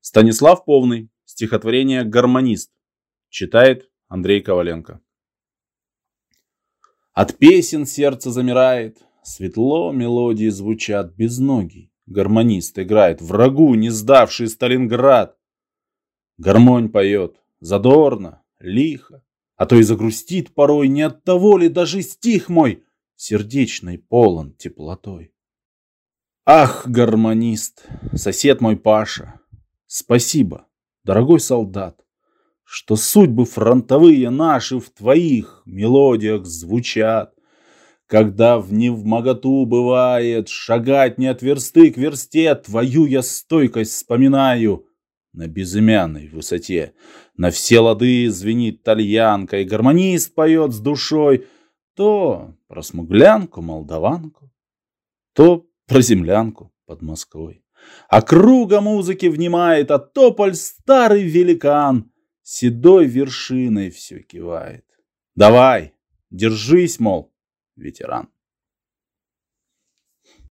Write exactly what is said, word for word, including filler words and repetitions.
Станислав Повный. Стихотворение «Гармонист». Читает Андрей Коваленко. От песен сердце замирает, светло мелодии звучат, безногий гармонист играет, врагу не сдавший Сталинград. Гармонь поет задорно, лихо, а то и загрустит порой, не от того ли даже стих мой сердечный полон теплотой. Ах, гармонист, сосед мой Паша, спасибо, дорогой солдат, что судьбы фронтовые наши в твоих мелодиях звучат. Когда в невмоготу бывает шагать не от версты к версте, твою я стойкость вспоминаю на безымянной высоте. На все лады звенит тальянка, и гармонист поет с душой то про смуглянку, молдаванку, то про землянку под Москвой. А круга музыки внимает, а тополь старый великан седой вершиной все кивает. Давай, держись, мол, ветеран.